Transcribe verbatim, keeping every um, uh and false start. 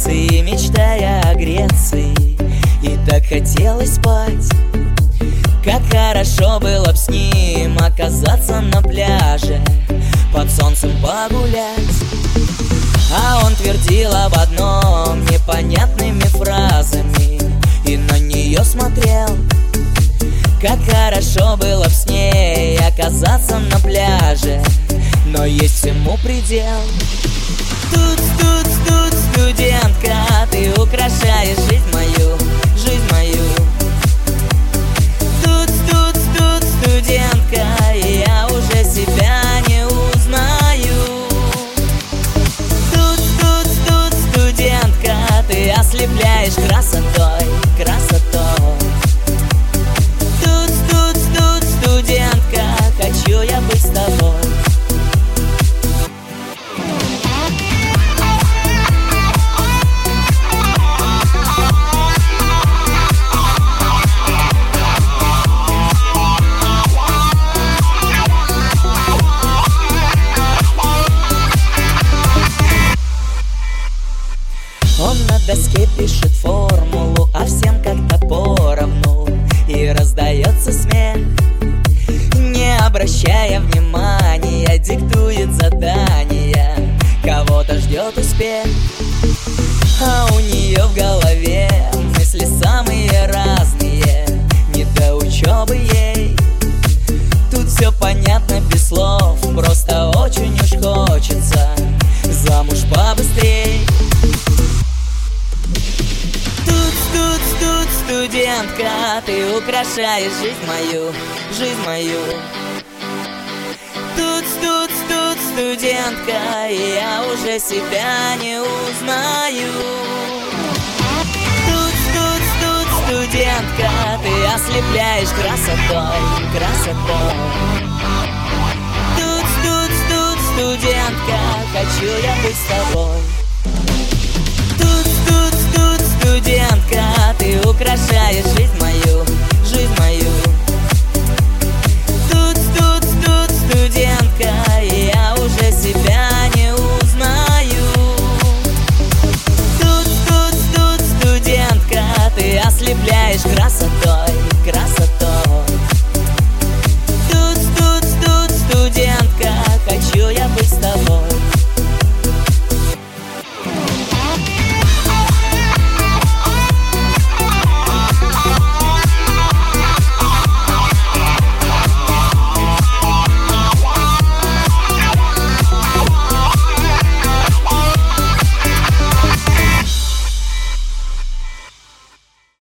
Греции, мечтая о Греции. И так хотелось спать. Как хорошо было б с ним оказаться на пляже, под солнцем погулять. А он твердил об одном непонятными фразами и на нее смотрел. Как хорошо было б с ней оказаться на пляже, но есть всему предел. Тут, тут, тут, студентка, ты украшаешь жизнь мою, жизнь мою. Тут, тут, тут, студентка, я уже себя не узнаю. Тут, тут, тут, студентка, ты ослепляешь красотой, красотой. Тут, тут, тут, студентка, хочу я быть с тобой. Он на доске пишет формулу, а всем как-то поровну, и раздается смех. Не обращая внимания, диктует задания, кого-то ждет успех. А у нее в голове мысли самые разные, не до учебы ей. Тут все понятно без слов, просто очень уж хочется замуж побыстрей. Тут, тут, студентка, ты украшаешь жизнь мою, жизнь мою. Тут, тут, тут, студентка, я уже себя не узнаю. Тут, тут, тут, студентка, ты ослепляешь красотой, красотой. Тут, тут, тут, студентка, хочу я быть с тобой. Тут, тут, тут, студентка, ты украшаешь жизнь мою, жизнь мою. Тут, тут, тут, студентка, я уже себя не узнаю. Тут, тут, тут, студентка, ты ослепляешь красотой.